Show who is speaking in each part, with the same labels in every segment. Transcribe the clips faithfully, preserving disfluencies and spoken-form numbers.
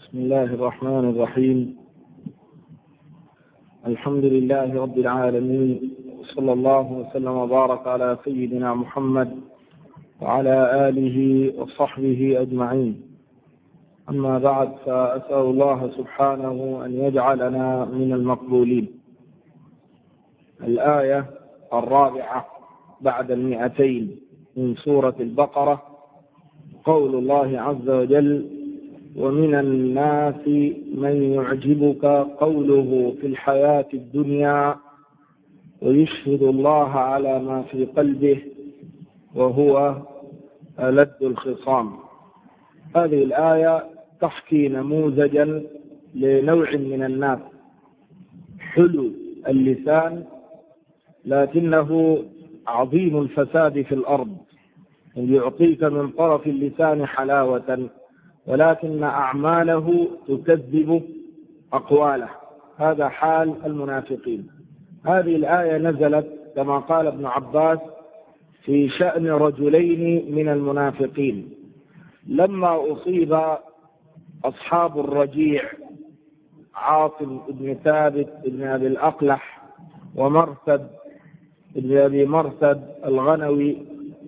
Speaker 1: بسم الله الرحمن الرحيم. الحمد لله رب العالمين، وصلى الله وسلم وبارك على سيدنا محمد وعلى آله وصحبه أجمعين. أما بعد، فأسأل الله سبحانه أن يجعلنا من المقبولين. الآية الرابعة بعد المئتين من سورة البقرة، قول الله عز وجل: ومن الناس من يعجبك قوله في الحياة الدنيا ويشهد الله على ما في قلبه وهو ألد الخصام. هذه الآية تحكي نموذجا لنوع من الناس حلو اللسان، لكنه عظيم الفساد في الأرض، يعطيك من طرف اللسان حلاوة ولكن أعماله تكذب أقواله. هذا حال المنافقين. هذه الآية نزلت كما قال ابن عباس في شأن رجلين من المنافقين لما أصيب أصحاب الرجيع عاصم بن ثابت بن أبي الأقلح ومرثد بن أبي مرثد الغنوي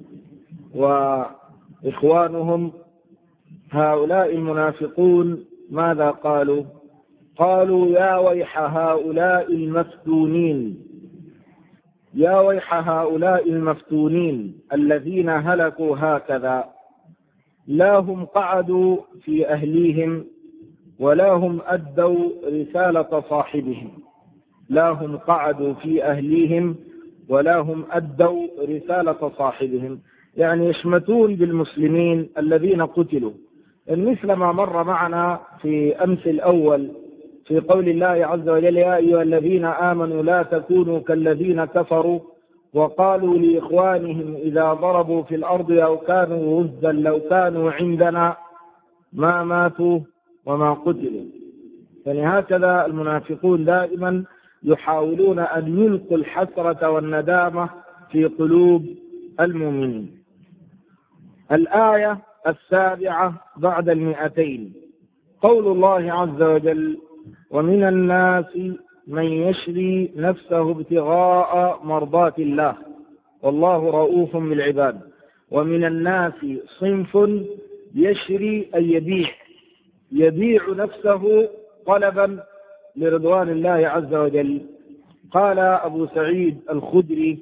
Speaker 1: وإخوانهم. هؤلاء المنافقون ماذا قالوا؟ قالوا: يا ويح هؤلاء المفتونين، يا ويح هؤلاء المفتونين الذين هلكوا هكذا، لا هم قعدوا في أهليهم ولا هم أدوا رسالة صاحبهم، لا هم قعدوا في أهليهم ولا هم أدوا رسالة صاحبهم، يعني يشمتون بالمسلمين الذين قتلوا، مثل ما مر معنا في أمس الأول في قول الله عز وجل: يا أيها الذين آمنوا لا تكونوا كالذين كفروا وقالوا لإخوانهم إذا ضربوا في الأرض أو كانوا غزا لو كانوا عندنا ما ماتوا وما قتلوا. يعني هكذا المنافقون دائما يحاولون أن يلقوا الحسرة والندامة في قلوب المؤمنين. الآية السابعة بعد المئتين، قول الله عز وجل: ومن الناس من يشري نفسه ابتغاء مرضات الله والله رؤوف بالعباد. ومن الناس صنف يشري أي يبيع، يبيع نفسه طلبا لرضوان الله عز وجل. قال أبو سعيد الخدري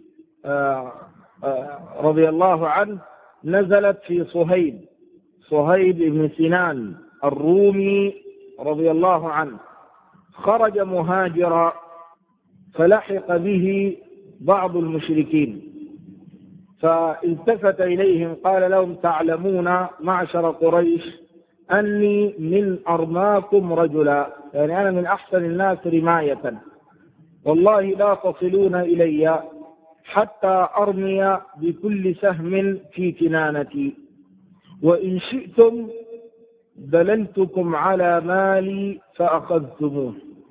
Speaker 1: رضي الله عنه: نزلت في صهيب صهيب بن سنان الرومي رضي الله عنه، خرج مهاجرا فلحق به بعض المشركين فالتفت إليهم قال لهم: تعلمون معشر قريش أني من أرماكم رجلا، يعني أنا من أحسن الناس رماية، والله لا تصلون إلي حتى أرمي بكل سهم في كنانتي، وإن شئتم دللتكم على مالي فأخذتموه.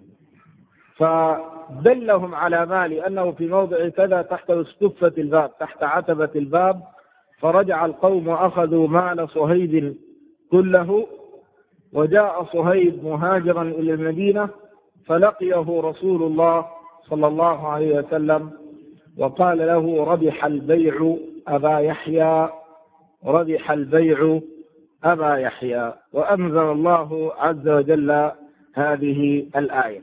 Speaker 1: فدلهم على مالي أنه في موضع كذا تحت استفة الباب، تحت عتبة الباب. فرجع القوم وأخذوا مال صهيب كله، وجاء صهيب مهاجرا إلى المدينة فلقيه رسول الله صلى الله عليه وسلم وقال له: ربح البيع أبا يحيى، ربح البيع أبا يحيى. وأنزل الله عز وجل هذه الآية.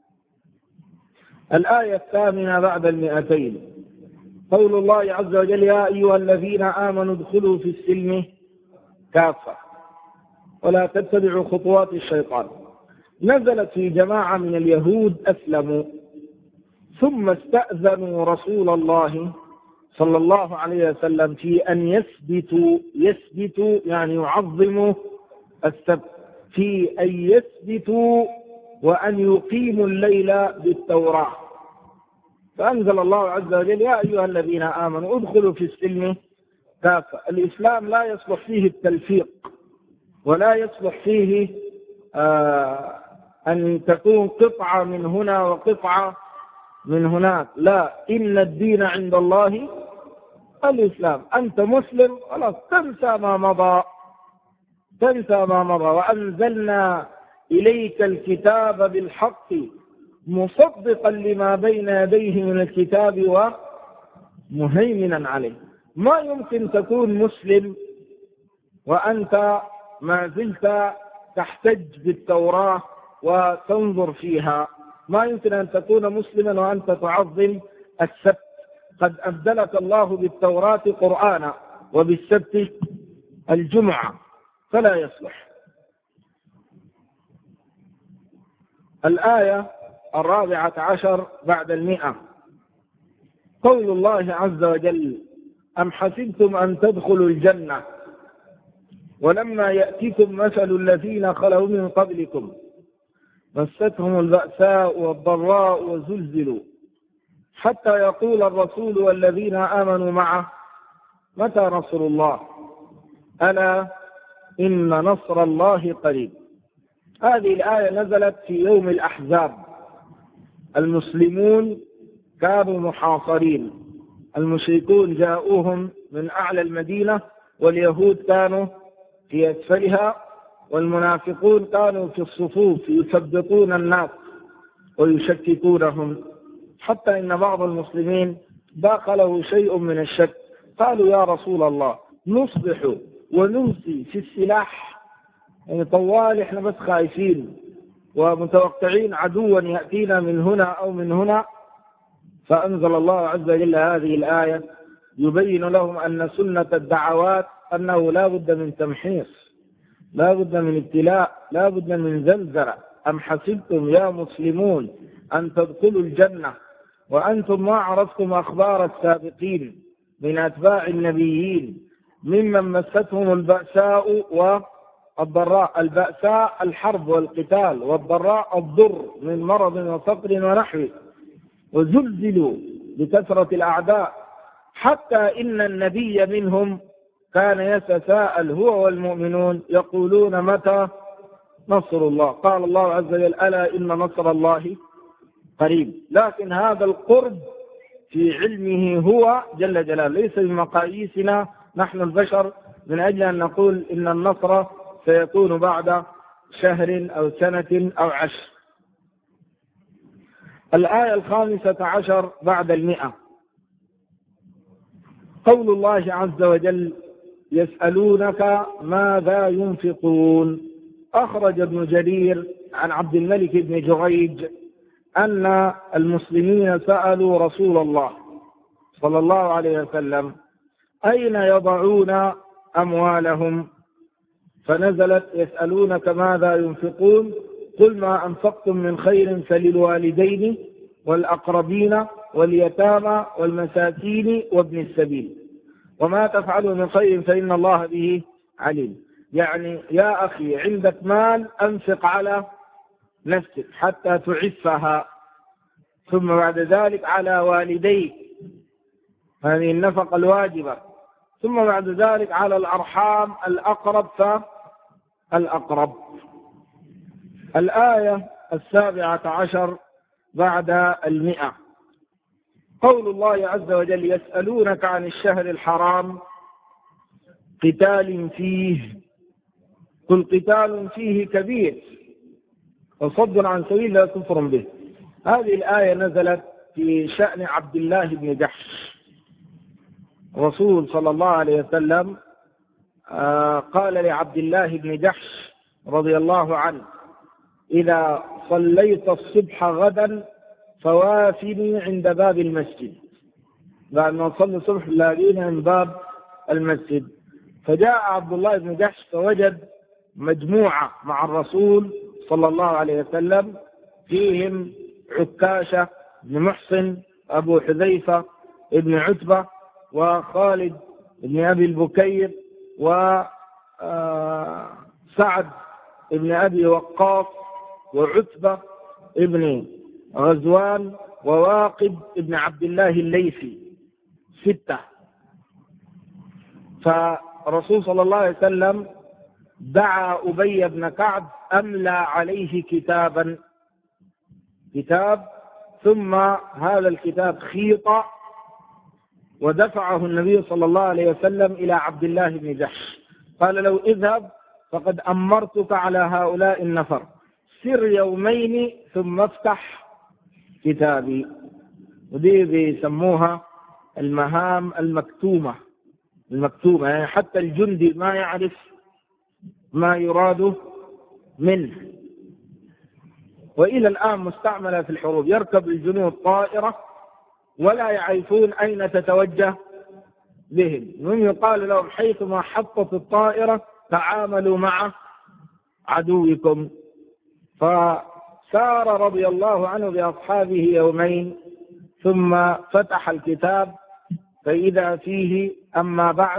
Speaker 1: الآية الثامنة بعد المئتين، قول الله عز وجل: يا أيها الذين آمنوا ادخلوا في السلم كافة ولا تتبعوا خطوات الشيطان. نزلت في جماعة من اليهود أسلموا ثم استأذنوا رسول الله صلى الله عليه وسلم في أن يثبتوا يثبتوا يعني يعظموا السبت، في أن يثبتوا وأن يقيموا الليل بالتوراة. فأنزل الله عز وجل: يا أيها الذين آمنوا ادخلوا في السلم كافة. الإسلام لا يصلح فيه التلفيق ولا يصلح فيه آه أن تكون قطعة من هنا وقطعة من هناك، لا، إن الدين عند الله الإسلام. أنت مسلم خلاص، تنسى ما مضى، تنسى ما مضى. وأنزلنا إليك الكتاب بالحق مصدقا لما بين يديه من الكتاب ومهيمنا عليه. ما يمكن تكون مسلم وأنت ما زلت تحتج بالتوراة وتنظر فيها. ما يمكن أن تكون مسلما وأنت تعظم السبت. قد أبدلك الله بالتوراة قرآنا وبالسبت الجمعة، فلا يصلح. الآية الرابعة عشر بعد المئة، قول الله عز وجل: أم حسبتم أن تدخلوا الجنة ولما يأتكم مثل الذين خلوا من قبلكم مستهم البأساء والضراء وزلزلوا حتى يقول الرسول والذين آمنوا معه متى نصر الله ألا إن نصر الله قريب. هذه الآية نزلت في يوم الأحزاب. المسلمون كانوا محاصرين، المشركون جاءوهم من أعلى المدينة، واليهود كانوا في أسفلها، والمنافقون كانوا في الصفوف يثبطون الناس ويشككونهم، حتى إن بعض المسلمين داخله شيء من الشك. قالوا: يا رسول الله، نصبح ونمسي في السلاح، يعني طوال احنا بس خايفين ومتوقعين عدوا يأتينا من هنا أو من هنا. فأنزل الله عز وجل هذه الآية يبين لهم أن سنة الدعوات أنه لا بد من تمحيص، لا بد من ابتلاء، لا بد من زلزلة. أم حسبتم يا مسلمون أن تدخلوا الجنة وأنتم ما عرفتم أخبار السابقين من أتباع النبيين ممن مستهم البأساء والضراء. البأساء الحرب والقتال، والضراء الضر من مرض وفقر ونحوه، وزلزلوا بكثرة الأعداء، حتى إن النبي منهم كان يتساءل هو والمؤمنون يقولون متى نصر الله. قال الله عز وجل: ألا إن نصر الله قريب. لكن هذا القرب في علمه هو جل جلاله، ليس بمقاييسنا نحن البشر، من أجل أن نقول إن النصر سيكون بعد شهر أو سنة أو عشر. الآية الخامسة عشر بعد المئة، قول الله عز وجل: يسألونك ماذا ينفقون. أخرج ابن جرير عن عبد الملك بن جريج أن المسلمين سألوا رسول الله صلى الله عليه وسلم أين يضعون أموالهم، فنزلت: يسألونك ماذا ينفقون قل ما أنفقتم من خير فللوالدين والأقربين واليتامى والمساكين وابن السبيل وما تفعلوا من خير فإن الله به عليم. يعني يا أخي، عندك مال أنفق على نفسك حتى تعفها، ثم بعد ذلك على والديك، هذه النفقة الواجبة، ثم بعد ذلك على الأرحام الأقرب فالأقرب. الآية السابعة عشر بعد المئة، قول الله عز وجل: يسألونك عن الشهر الحرام قتال فيه قل قتال فيه كبير وصد عن سبيل الله كفر به. هذه الآية نزلت في شأن عبد الله بن جحش. الرسول صلى الله عليه وسلم قال لعبد الله بن جحش رضي الله عنه: إذا صليت الصبح غدا فوافني عند باب المسجد. بعد ما صلي الصبح لاقينا من باب المسجد. فجاء عبد الله بن جحش فوجد مجموعة مع الرسول صلى الله عليه وسلم، فيهم عكاشة بن محصن، أبو حذيفة ابن عتبة، وخالد بن أبي البكير، وسعد ابن أبي وقاص، وعتبة ابن غزوان، وواقد ابن عبد الله الليثي، ستة. فالرسول صلى الله عليه وسلم دعا أبي بن كعب أملى عليه كتابا كتاب ثم هذا الكتاب خيط، ودفعه النبي صلى الله عليه وسلم إلى عبد الله بن جحش، قال له: اذهب فقد أمرتك على هؤلاء النفر، سر يومين ثم افتح كتابي. ودي بيسموها المهام المكتومة المكتومة يعني حتى الجندي ما يعرف ما يراد منه. وإلى الآن مستعملة في الحروب، يركب الجنود طائرة ولا يعرفون أين تتوجه بهم، وهم يقال لهم حيثما حطت الطائرة تعاملوا مع عدوكم. فسار رضي الله عنه بأصحابه يومين ثم فتح الكتاب فإذا فيه أما بعد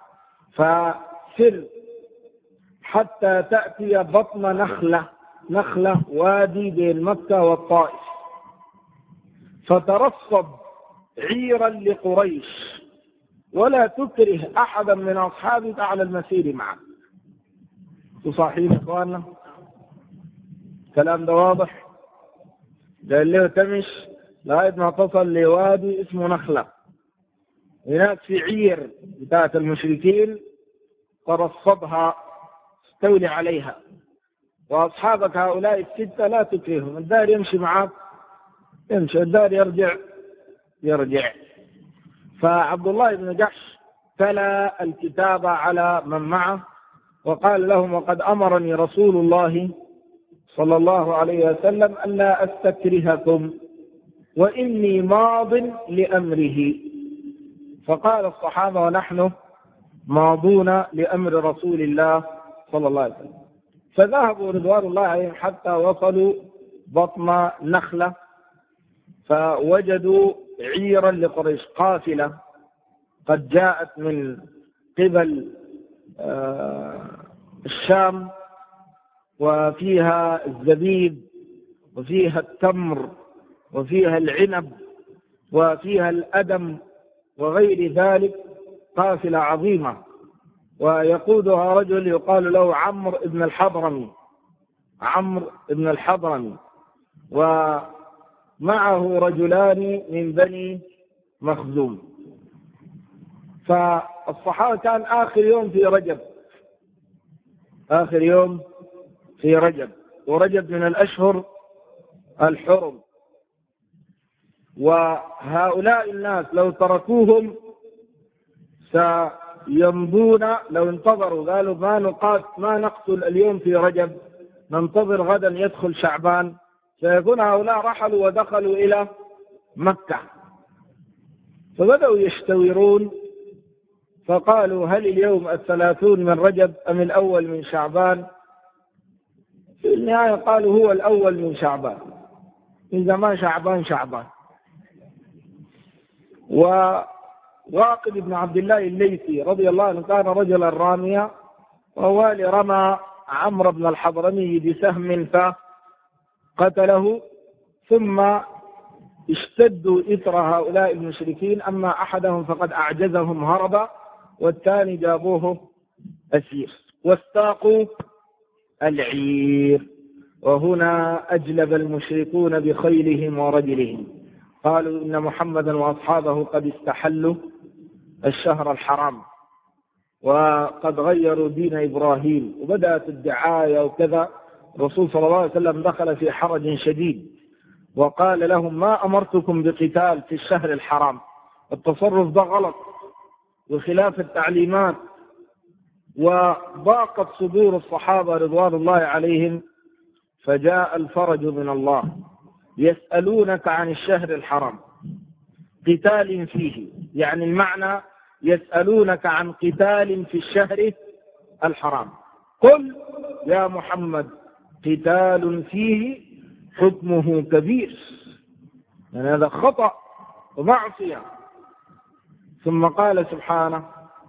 Speaker 1: فسر حتى تأتي بطن نخلة نخلة وادي بين مكة والطائف، فترصد عيرا لقريش ولا تكره أحدا من أصحابك على المسير معك. تصاحبين إخواننا كلام ده واضح؟ قال له تمش لغاية ما تصل لوادي اسمه نخلة، هناك في عير بتاعت المشركين ترصدها استولي عليها، وأصحابك هؤلاء الستة لا تكرههم، الدار يمشي معك يمشي، الدار يرجع يرجع. فعبد الله بن جحش تلا الكتاب على من معه وقال لهم وقد أمرني رسول الله صلى الله عليه وسلم ألا أستكرهكم وإني ماض لأمره. فقال الصحابة ونحن ماضون لأمر رسول الله صلى الله عليه وسلم. فذهبوا رضوان الله عليهم حتى وصلوا بطن نخلة فوجدوا عيرا لقريش، قافلة قد جاءت من قبل الشام، وفيها الزبيب وفيها التمر وفيها العنب وفيها الأدم وغير ذلك، قافلة عظيمة، ويقودها رجل يقال له عمرو بن الحضرمي عمرو بن الحضرمي ومعه رجلان من بني مخزوم. فالصحابة كان آخر يوم في رجب آخر يوم في رجب ورجب من الأشهر الحرم، وهؤلاء الناس لو تركوهم سيمضون، لو انتظروا قالوا ما نقاتل ما نقتل اليوم في رجب ننتظر غدا يدخل شعبان، سيكون هؤلاء رحلوا ودخلوا إلى مكة. فبدأوا يشتورون فقالوا هل اليوم الثلاثون من رجب أم الأول من شعبان؟ في النهاية قالوا هو الأول من شعبان، إذا ما شعبان شعبان. وواقد بن عبد الله الليثي رضي الله عنه كان رجلا راميا، ووالي رمى عمرو بن الحضرمي بسهم فقتله، ثم اشتدوا إثر هؤلاء المشركين، أما أحدهم فقد أعجزهم هربا والثاني جابوه أسير واستاقوا العير. وهنا أجلب المشركون بخيلهم ورجلهم، قالوا إن محمدا وأصحابه قد استحلوا الشهر الحرام وقد غيروا دين إبراهيم، وبدأت الدعاية وكذا. الرسول صلى الله عليه وسلم دخل في حرج شديد وقال لهم ما أمرتكم بقتال في الشهر الحرام، التصرف ده غلط وخلاف التعليمات. وضاقت صدور الصحابة رضوان الله عليهم، فجاء الفرج من الله. يسألونك عن الشهر الحرام قتال فيه، يعني المعنى يسألونك عن قتال في الشهر الحرام، قل يا محمد قتال فيه حكمه كبير، يعني هذا خطأ ومعصية. ثم قال سبحانه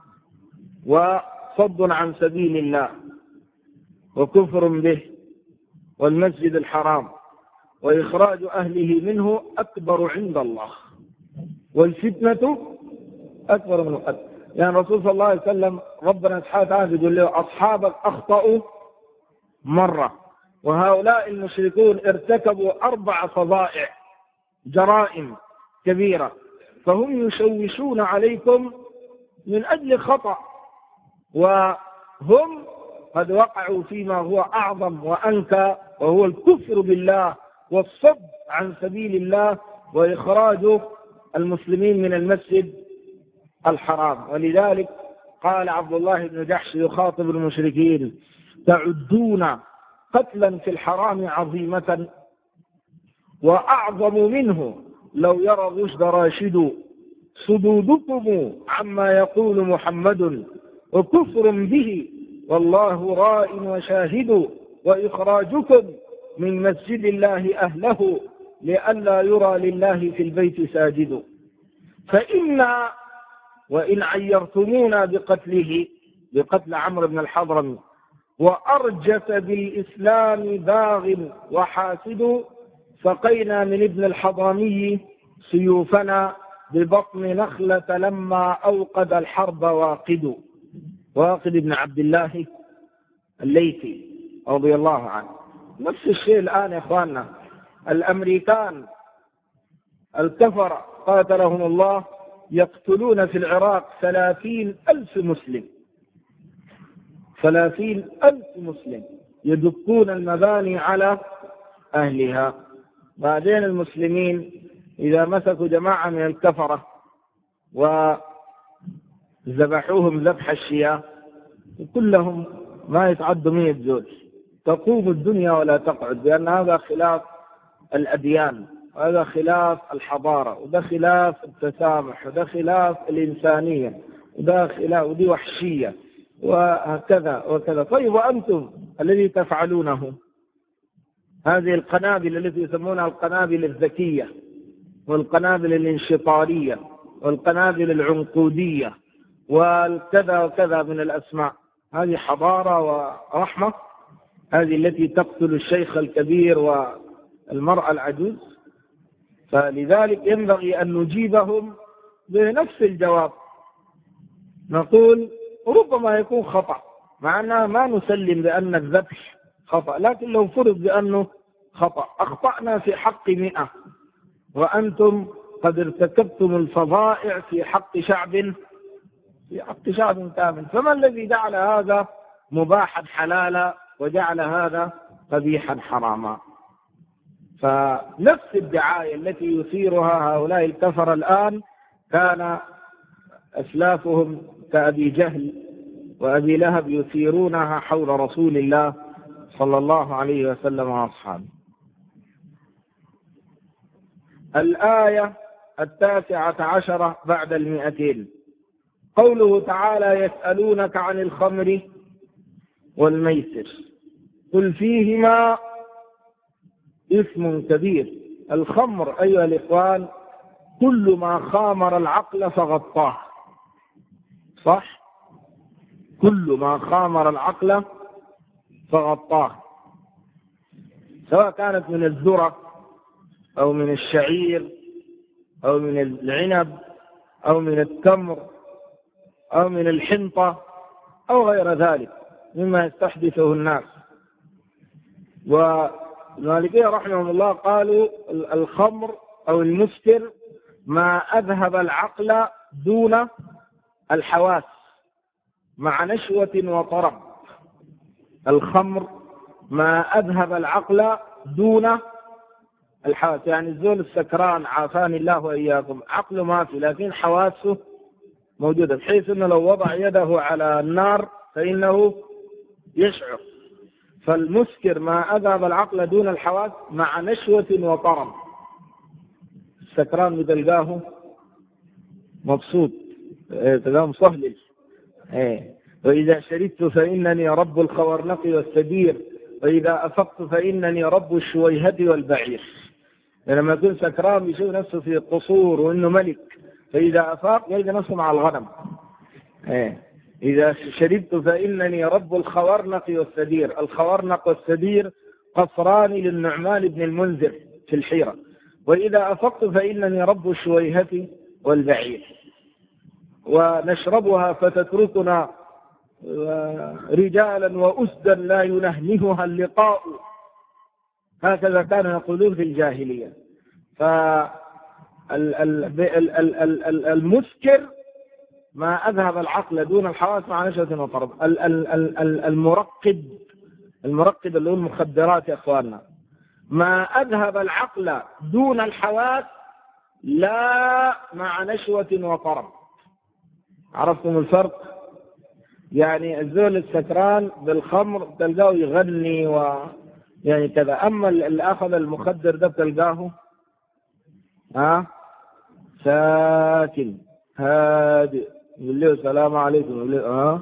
Speaker 1: وصد عن سبيل الله وكفر به والمسجد الحرام وإخراج أهله منه أكبر عند الله والفتنة أكبر من القتل. يعني الرسول صلى الله عليه وسلم ربنا سبحانه وتعالى يقول له أصحابك أخطأوا مرة، وهؤلاء المشركون ارتكبوا أربع فظائع جرائم كبيرة، فهم يشوشون عليكم من أجل خطأ، وهم قد وقعوا فيما هو أعظم وأنكى، وهو الكفر بالله والصد عن سبيل الله وإخراج المسلمين من المسجد الحرام. ولذلك قال عبد الله بن جحش يخاطب المشركين: تعدون قتلا في الحرام عظيمة وأعظم منه لو يرى الرشد راشد، صدودكم عما يقول محمد وكفر به والله راء وشاهد، وإخراجكم من مسجد الله أهله لئلا يرى لله في البيت ساجد. فإنا وإن عيرتمونا بقتله، بقتل عمرو بن الحضرمي، وأرجس بالإسلام باغ وحاسد، سقينا من ابن الحضرمي سيوفنا ببطن نخلة لما أوقد الحرب واقد. واقد بن عبد الله الليثي رضي الله عنه. نفس الشيء الآن يا إخواننا، الأمريكان الكفر قاتلهم الله يقتلون في العراق ثلاثين ألف مسلم، ثلاثين ألف مسلم يدقون المباني على أهلها. بعدين المسلمين إذا مسكوا جماعة من الكفرة وذبحوهم ذبح الشياه كلهم ما يتعدوا مئة زوج، تقوم الدنيا ولا تقعد، لأن هذا خلاف الأديان، وهذا خلاف الحضارة، وده خلاف التسامح، وده خلاف الإنسانية، وده خلاف، ودي وحشية، وهكذا وكذا. طيب وأنتم الذي تفعلونه، هذه القنابل التي يسمونها القنابل الذكية والقنابل الانشطارية والقنابل العنقودية والكذا وكذا من الأسماء، هذه حضارة ورحمة؟ هذه التي تقتل الشيخ الكبير والمرأة العجوز؟ فلذلك ينبغي أن نجيبهم بنفس الجواب، نقول ربما يكون خطأ، مع أننا ما نسلم بأن الذبح خطأ، لكن لو فرض بأنه خطأ، أخطأنا في حق مئة وأنتم قد ارتكبتم الفظائع في حق شعب في حق شعب كامل، فما الذي جعل هذا مباحا حلالا وجعل هذا قبيحا حراما؟ فنفس الدعاية التي يثيرها هؤلاء الكفر الآن كان أسلافهم كأبي جهل وأبي لهب يثيرونها حول رسول الله صلى الله عليه وسلم وأصحابه. الآية التاسعة عشرة بعد المئتين، قوله تعالى: يسألونك عن الخمر والميسر قل فيهما إثم كبير. الخمر أيها الإخوان كل ما خامر العقل فغطاه، صح؟ كل ما خامر العقل فغطاه، سواء كانت من الذرة أو من الشعير أو من العنب أو من التمر أو من الحنطة أو غير ذلك مما يستحدثه الناس. والمالكية رحمهم الله قالوا الخمر أو المسكر ما أذهب العقل دون الحواس مع نشوة وطرب. الخمر ما أذهب العقل دون الحواس، يعني الزول السكران عافاني الله وإياكم عقله ما في، لكن حواسه موجودة، بحيث أنه لو وضع يده على النار فإنه يشعر. فالمسكر ما أذهب العقل دون الحواس مع نشوة وطرب. السكران بتلقاه مبسوط، تلقاه مصهلل، وإذا شربت فإنني رب الخورنق والسدير، وإذا أفقت فإنني رب الشويهة والبعير. لما يكون سكران يشوف نفسه في قصور وإنه ملك، فإذا أفاق يلقى نفسه مع الغنم. إذا شربت فإنني رب الخورنق والسدير. الخورنق والسدير قصران للنعمان بن المنذر في الحيرة. وإذا أفقت فإنني رب الشويهة والبعير. ونشربها فتتركنا رجالا وأسدا لا ينهنهها اللقاء، هكذا كانوا يقولون في الجاهلية. فالمسكر ما أذهب العقل دون الحواس مع نشوة وطرب. المرقد المرقد اللي هو المخدرات يا أخواننا، ما أذهب العقل دون الحواس لا مع نشوة وطرب. عرفتم الفرق؟ يعني الزول السكران بالخمر تلقاه يغني و يعني كذا، أما اللي أخذ المخدر ده تلقاه ها ساكن هادئ، يقول له السلام عليكم، يقول له ها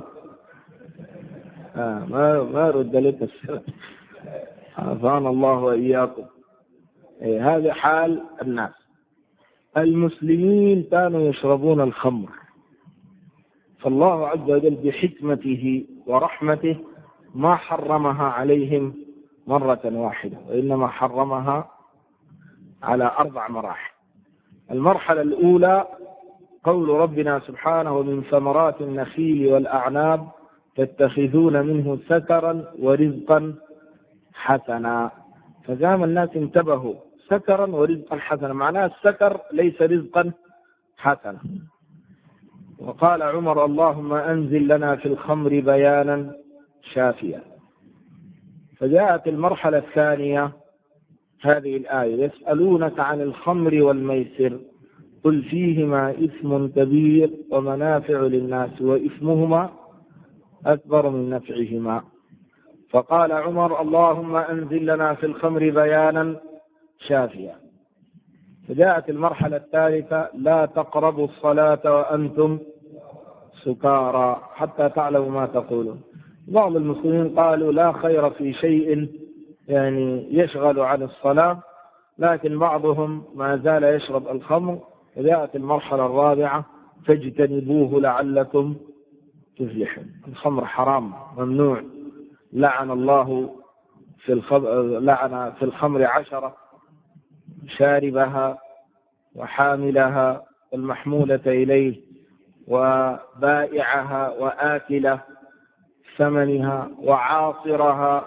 Speaker 1: آه ما ما رد لك السلام، عافانا الله وإياكم. إيه هذا حال الناس. المسلمين كانوا يشربون الخمر، فالله عز وجل بحكمته ورحمته ما حرمها عليهم مرة واحدة، وإنما حرمها على أربع مراحل. المرحلة الأولى قول ربنا سبحانه: ومن ثمرات النخيل والأعناب تتخذون منه سكرا ورزقا حسنا. فقام الناس انتبهوا، سكرا ورزقا حسنا، معناه السكر ليس رزقا حسنا. وقال عمر: اللهم أنزل لنا في الخمر بيانا شافيا. فجاءت المرحلة الثانية هذه الآية: يسألونك عن الخمر والميسر قل فيهما إثم كبير ومنافع للناس وإثمهما أكبر من نفعهما. فقال عمر: اللهم أنزل لنا في الخمر بيانا شافيا. فجاءت المرحلة الثالثة: لا تقربوا الصلاة وأنتم سكارى حتى تعلموا ما تقولون. بعض المسلمين قالوا لا خير في شيء يعني يشغل عن الصلاة، لكن بعضهم ما زال يشرب الخمر. وجاءت المرحلة الرابعة: فاجتنبوه لعلكم تفلحون. الخمر حرام ممنوع، لعن الله في الخمر لعن في الخمر عشرة: شاربها وحاملها والمحمولة إليه وبائعها وآكله ثمنها وعاصرها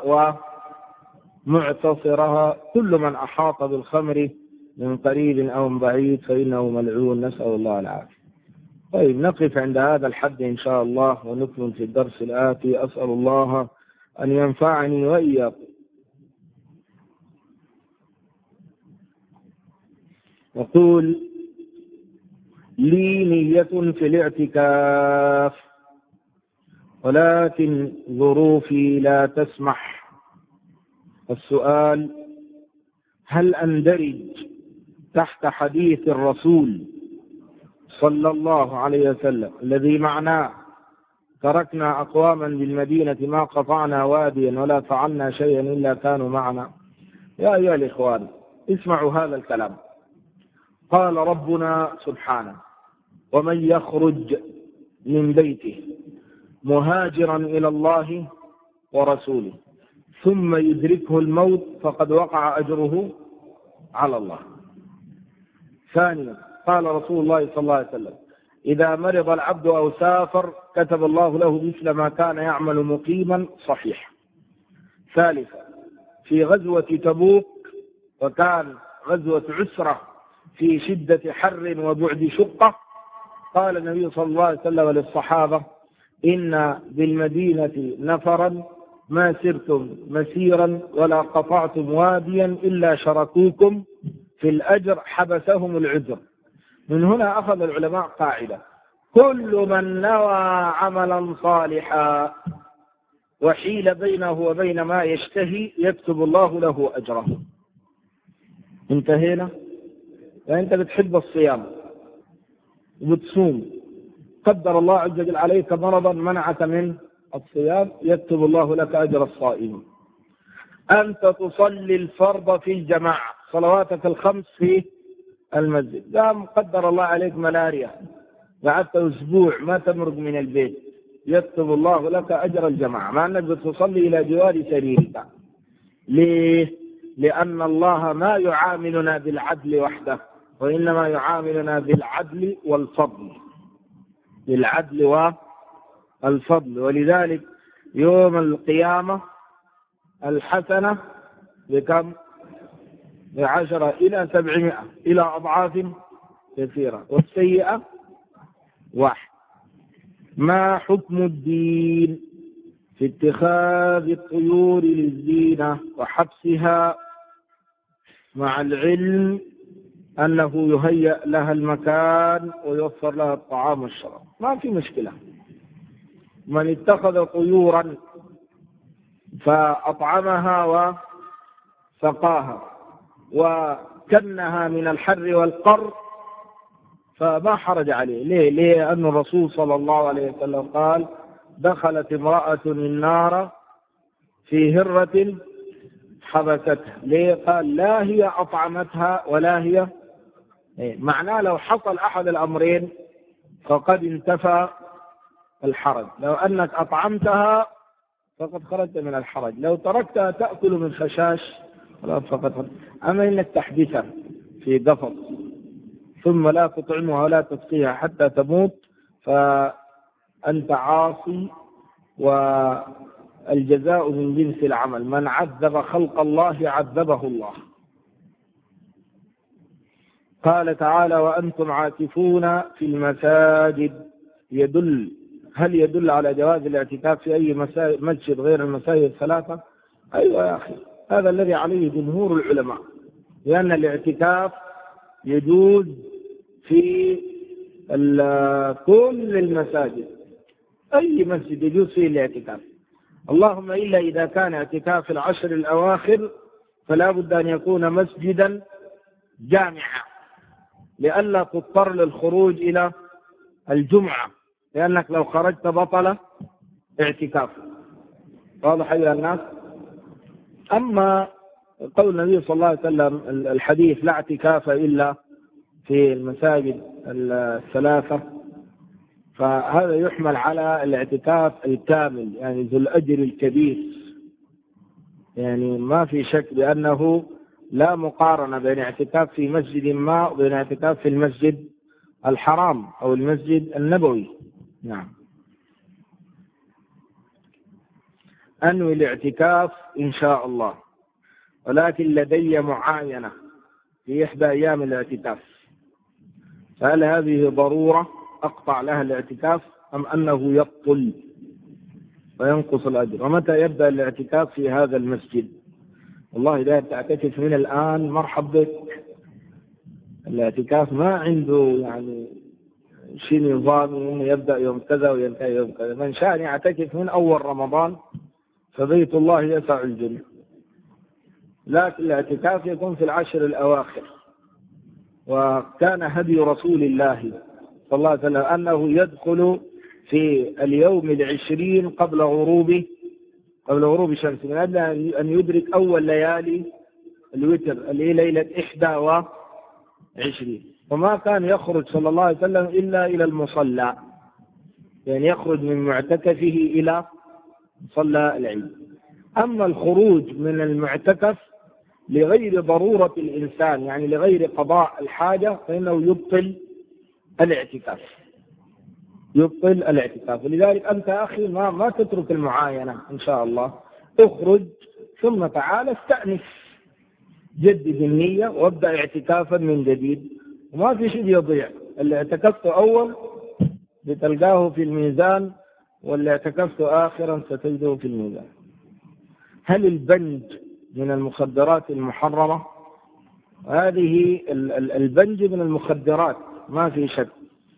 Speaker 1: ومعتصرها، كل من أحاط بالخمر من قريب أو من بعيد فإنه ملعون، نسأل الله العافية. طيب نقف عند هذا الحد إن شاء الله ونكمل في الدرس الآتي. أسأل الله أن ينفعني وإياكم. يقول: لي نية في الاعتكاف ولكن ظروفي لا تسمح. السؤال: هل أندرج تحت حديث الرسول صلى الله عليه وسلم الذي معناه: تركنا أقواما بالمدينة ما قطعنا واديا ولا فعلنا شيئا إلا كانوا معنا؟ يا أيها الإخوان اسمعوا هذا الكلام. قال ربنا سبحانه: ومن يخرج من بيته مهاجرا إلى الله ورسوله ثم يدركه الموت فقد وقع أجره على الله. ثانيا قال رسول الله صلى الله عليه وسلم: إذا مرض العبد أو سافر كتب الله له مثل ما كان يعمل مقيما صحيح. ثالثا في غزوة تبوك، وكان غزوة عسرة في شدة حر وبعد شقة، قال النبي صلى الله عليه وسلم للصحابة: إن بالمدينة نفرا ما سرتم مسيرا ولا قطعتم واديا إلا شركوكم في الأجر حبسهم العذر. من هنا أخذ العلماء قاعدة: كل من نوى عملا صالحا وحيل بينه وبين ما يشتهي يكتب الله له أجره. انتهينا. يعني أنت بتحب الصيام وبتصوم، قدر الله عز وجل عليك مرضا منعك من الصيام، يكتب الله لك أجر الصائم. أنت تصلي الفرض في الجماعة، صلواتك الخمس في المسجد، قام قدر الله عليك ملاريا قعدت أسبوع ما تمرق من البيت، يكتب الله لك أجر الجماعة مع أنك بتصلي إلى جوار سريرك. ليه؟ لأن الله ما يعاملنا بالعدل وحده، وإنما يعاملنا بالعدل والفضل، بالعدل والفضل. ولذلك يوم القيامة الحسنة بكم؟ بعشرة إلى سبعمائة إلى أضعاف كثيرة، والسيئة واحد. ما حكم الدين في اتخاذ الطيور للزينة وحبسها مع العلم أنه يهيأ لها المكان ويوفر لها الطعام والشراب؟ ما في مشكلة. من اتخذ طيورا فأطعمها وسقاها وكنها من الحر والقر فما حرج عليه. ليه؟ ليه؟ أن الرسول صلى الله عليه وسلم قال: دخلت امرأة النار في هرة حبستها. ليه؟ قال: لا هي أطعمتها ولا هي. إيه؟ معناه لو حصل أحد الأمرين فقد انتفى الحرج. لو أنك أطعمتها فقد خرجت من الحرج، لو تركتها تأكل من خشاش فقد خرجت. أما إنك تحبسها في قفص ثم لا تطعمها ولا تسقيها حتى تموت فأنت عاصي، والجزاء من جنس العمل. من عذب خلق الله عذبه الله. قال تعالى: وأنتم عاكفون في المساجد. يدل هل يدل على جواز الاعتكاف في أي مسجد غير المساجد الثلاثة؟ أيوة يا أخي، هذا الذي عليه جمهور العلماء، لأن الاعتكاف يجوز في كل المساجد، أي مسجد يجوز فيه الاعتكاف، اللهم إلا إذا كان اعتكاف العشر الأواخر فلا بد أن يكون مسجدا جامعا لئلا تضطر للخروج إلى الجمعة، لأنك لو خرجت بطل اعتكاف. واضح أيها الناس؟ أما قول النبي صلى الله عليه وسلم الحديث: لا اعتكاف إلا في المساجد الثلاثة، فهذا يحمل على الاعتكاف الكامل، يعني ذو الأجر الكبير. يعني ما في شك بأنه لا مقارنة بين اعتكاف في مسجد ما وبين اعتكاف في المسجد الحرام أو المسجد النبوي. نعم. أنوي الاعتكاف إن شاء الله، ولكن لدي معاينة في إحدى أيام الاعتكاف، فهل هذه ضرورة أقطع لها الاعتكاف أم أنه يبطل وينقص الأجر؟ ومتى يبدأ الاعتكاف في هذا المسجد؟ والله إذا تعتكف من الآن مرحب بك. الاعتكاف ما عنده يعني شيء نظامي إنه يبدأ يوم كذا وينتهي يوم كذا. من شاء يعتكف من أول رمضان فبيت الله يسع الجنة، لكن الاعتكاف يكون في العشر الأواخر. وكان هدي رسول الله صلى الله عليه وسلم أنه يدخل في اليوم العشرين قبل غروب قبل غروب الشمس، من أجل أن يدرك أول ليالي الوتر اللي هي ليلة إحدى وعشرين. وما كان يخرج صلى الله عليه وسلم إلا إلى المصلى، يعني يخرج من معتكفه إلى مصلى العيد. أما الخروج من المعتكف لغير ضرورة الإنسان، يعني لغير قضاء الحاجة، فإنه يبطل الاعتكاف يبطل الاعتكاف ولذلك أنت أخي ما ما تترك المعاينة إن شاء الله، اخرج ثم تعال استأنف، جدد النية وابدأ اعتكافا من جديد، وما في شيء يضيع. اللي اعتكفت أول بتلقاه في الميزان، واللي اعتكفت آخرا ستجده في الميزان. هل البنج من المخدرات المحرمة؟ هذه البنج من المخدرات ما في شك،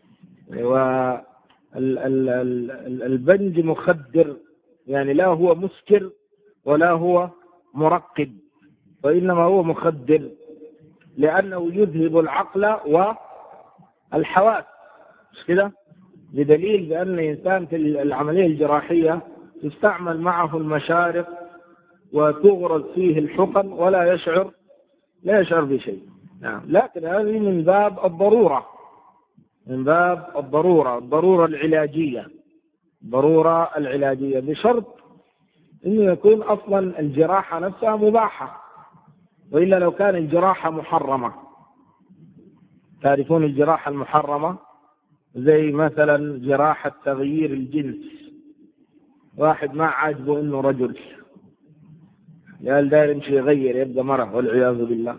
Speaker 1: والبنج مخدر، يعني لا هو مسكر ولا هو مرقد، وإنما هو مخدر، لأنه يذهب العقل والحواس، مش كده؟ بدليل بأن الإنسان في العملية الجراحية تستعمل معه المشارق وتغرز فيه الحقن ولا يشعر لا يشعر بشيء. نعم. لكن هذه من باب الضرورة من باب الضرورة الضرورة العلاجية ضرورة العلاجية بشرط إنه يكون أصلا الجراحة نفسها مباحة، وإلا لو كان الجراحة محرمة. تعرفون الجراحة المحرمة؟ زي مثلا جراحة تغيير الجنس، واحد ما عاجبه إنه رجل، قال داير يمشي يغير يبقى مرأة والعياذ بالله،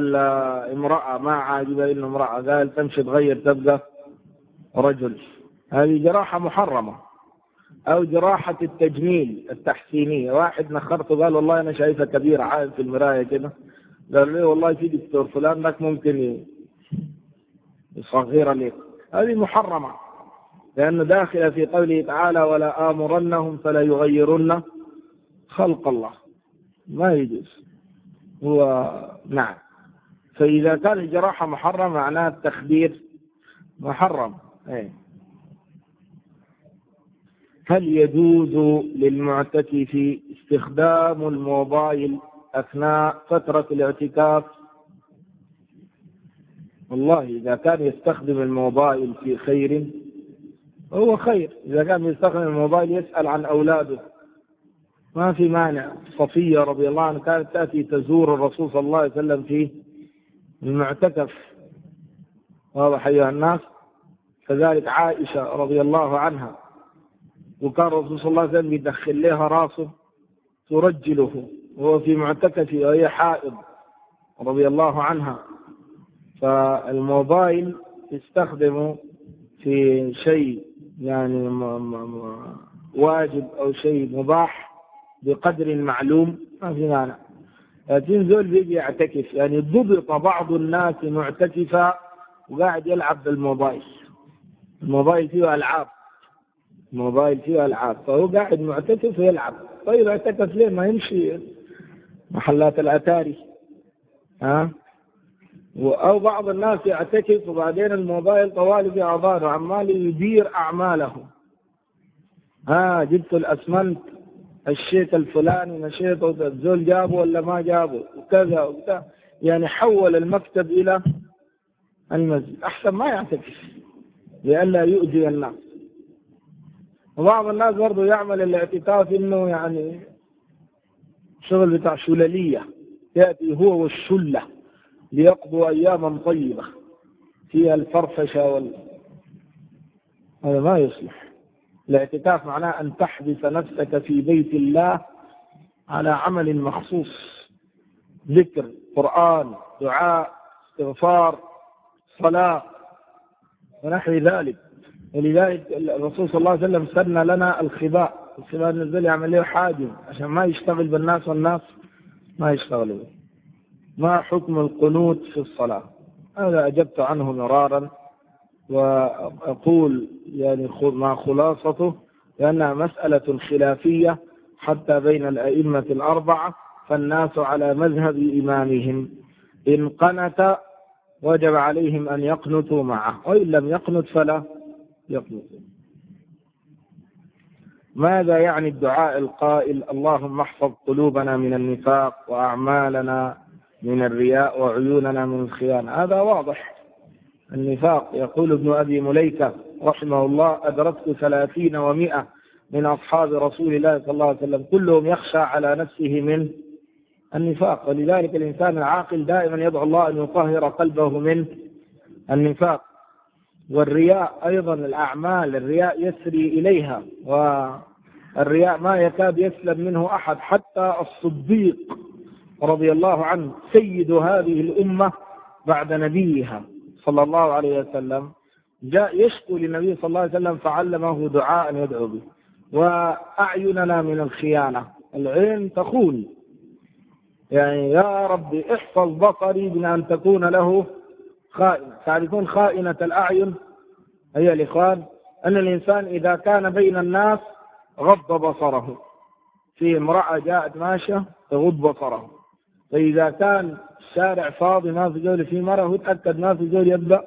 Speaker 1: ولا امرأة ما عاجبه إنه امرأة، قال تمشي تغير تبقى رجل. هذه جراحة محرمة. أو جراحة التجميل التحسينية، واحد نخرته قال والله أنا شايفة كبيرة عائل في المراية كده، قال لي والله في دكتور فلان لك ممكن يصغر لك، هذه محرمة لأنه داخل في قوله تعالى ولا آمرنهم فلا يغيرن خلق الله، ما يجوز. هو نعم. فإذا كان الجراحة محرم معناه التخدير محرم. ايه. هل يجوز للمعتكف استخدام الموبايل أثناء فترة الاعتكاف؟ والله إذا كان يستخدم الموبايل في خير هو خير. إذا كان يستخدم الموبايل يسأل عن أولاده ما في مانع. صفية رضي الله عنها كانت تأتي تزور الرسول صلى الله عليه وسلم في المعتكف، واضح أيها الناس. كذلك عائشة رضي الله عنها، وكان الرسول صلى الله عليه وسلم يدخل لها راسه ترجله وهو في معتكف وهي حائض رضي الله عنها. فالموبايل يستخدمه في شيء يعني واجب أو شيء مباح بقدر معلوم ما في مانع. لكن زول بيجي يعتكف، يعني ضبط بعض الناس معتكفا وقاعد يلعب بالموبايل. الموبايل فيه ألعاب، الموبايل فيه ألعاب، فهو قاعد معتكف ويلعب. طيب اعتكف ليه؟ ما يمشي محلات الأتاري ها؟ أو بعض الناس يعتكف وبعدين الموبايل طوالي في أعضاءه عمال يدير أعماله. ها جبت الأسمنت الشيك الفلاني نشيطه، الزول جابه ولا ما جابه وكذا وكذا، يعني حول المكتب إلى المسجد. أحسن ما يعتكف لئلا يؤذي الناس. وبعض الناس برضو يعمل الاعتكاف إنه يعني شغل بتاع شللية، يأتي هو والشلة ليقضوا أياما طيبة فيها الفرفشة وال... هذا ما يصلح. الاعتكاف معناه أن تحبس نفسك في بيت الله على عمل مخصوص، ذكر، قرآن، دعاء، استغفار، صلاة ونحو ذلك. ولذلك الرسول صلى الله عليه وسلم سن لنا الخباء. الخباء نزل يعمل له حاجز عشان ما يشتغل بالناس والناس ما يشتغلوا. ما حكم القنوت في الصلاة؟ هذا أجبت عنه مرارا، وأقول يعني ما خلاصته لأنها مسألة خلافية حتى بين الأئمة الأربعة، فالناس على مذهب إمامهم. إن قنت وجب عليهم أن يقنتوا معه، وإن لم يقنت فلا يقنتوا. ماذا يعني الدعاء القائل اللهم احفظ قلوبنا من النفاق وأعمالنا من الرياء وعيوننا من الخيانة؟ هذا واضح النفاق. يقول ابن أبي مليكة رحمه الله أدركت ثلاثين ومئة من أصحاب رسول الله صلى الله عليه وسلم كلهم يخشى على نفسه من النفاق. ولذلك الإنسان العاقل دائما يدعو الله أن يطهر قلبه من النفاق. والرياء أيضا الأعمال، الرياء يسري إليها، والرياء ما يكاد يسلم منه أحد. حتى الصديق رضي الله عنه سيد هذه الأمة بعد نبيها صلى الله عليه وسلم جاء يشكو للنبي صلى الله عليه وسلم فعلمه دعاء يدعو به. وأعيننا من الخيانة، العين تخون، يعني يا رب احفظ بصري من أن تكون له خائنة. تعرفون خائنة الأعين هي الإخوان أن الإنسان إذا كان بين الناس غض بصره. في امرأة جاءت ماشية تغض بصره، فإذا كان الشارع فاضي ما في زول في مرة وتأكد ما في زول يبدأ،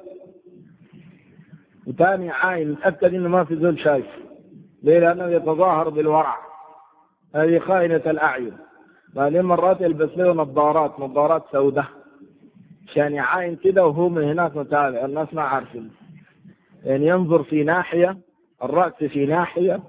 Speaker 1: وثاني عاين تأكد إنه ما في زول شايف. ليه؟ لأنه يتظاهر بالورع. هذه خائنة الأعين. بعدين مرات يلبس له نظارات نظارات سوداء عشان يعاين كده وهو من هناك متابع، الناس ما عارفين، يعني ينظر في ناحية، الرأس في ناحية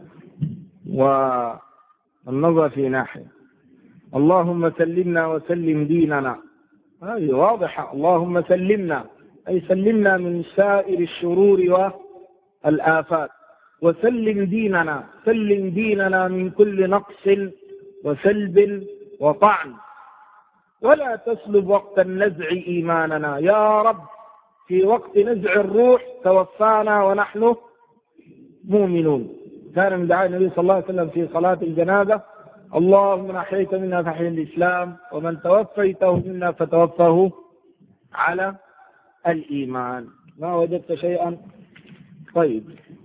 Speaker 1: والنظر في ناحية. اللهم سلمنا وسلم ديننا، هذه واضحة. اللهم سلمنا أي سلمنا من سائر الشرور والآفات، وسلم ديننا سلم ديننا من كل نقص وسلب وطعن، ولا تسلب وقت النزع إيماننا. يا رب في وقت نزع الروح توفانا ونحن مؤمنون. كان من دعاء النبي صلى الله عليه وسلم في صلاة الجنازة: اللهم من أحييت منا فأحيي الإسلام، ومن توفيته منا فتوفه على الإيمان. ما وجدت شيئا؟ طيب.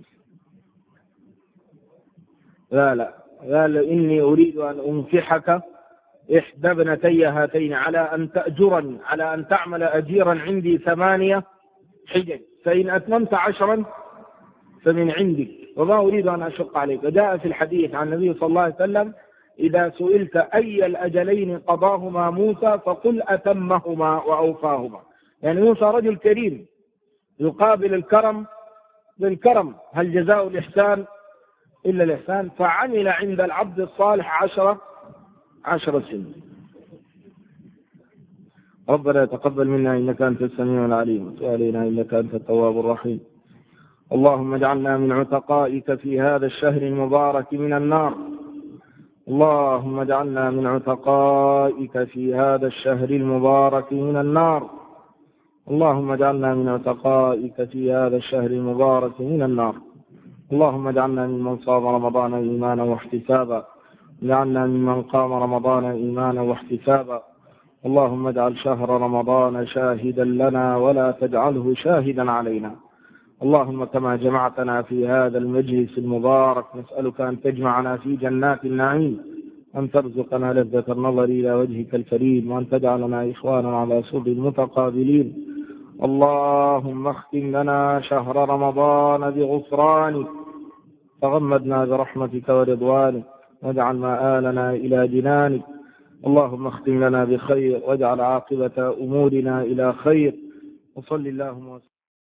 Speaker 1: لا لا قال: إني أريد أن أنكحك إحدى ابنتي هاتين على أن تأجرني، على أن تعمل أجيرا عندي ثمانية حجج، فإن أتممت عشرا فمن عندك، وما أريد أن أشق عليك. وجاء في الحديث عن النبي صلى الله عليه وسلم: إذا سئلت أي الأجلين قضاهما موسى فقل أتمهما وأوفاهما. يعني موسى رجل كريم يقابل الكرم بالكرم، هل جزاء الإحسان إلا الإحسان؟ فعمل عند العبد الصالح عشرة عشر سنين. ربنا تقبل منا إنك أنت السميع العليم، وتب علينا إنك أنت التواب الرحيم. اللهم اجعلنا من عتقائك في هذا الشهر المبارك من النار. اللهم اجعلنا من عتقائك في هذا الشهر المبارك من النار. اللهم اجعلنا من عتقائك في هذا الشهر المبارك من النار. اللهم اجعلنا ممن صام رمضان إيمانا واحتسابا، اجعلنا ممن قام رمضان إيمانا واحتسابا. اللهم اجعل شهر رمضان شاهدا لنا ولا تجعله شاهدا علينا. اللهم كما جمعتنا في هذا المجلس المبارك نسألك أن تجمعنا في جنات النعيم، أن ترزقنا لذة النظر إلى وجهك الكريم، وأن تجعلنا إخوانا على سر المتقابلين. اللهم اختم لنا شهر رمضان بغفرانك، تغمدنا برحمتك ورضوانك، واجعل مآلنا إلى جنانك. اللهم اختم لنا بخير، واجعل عاقبة أمورنا إلى خير. وصل اللهم وسلم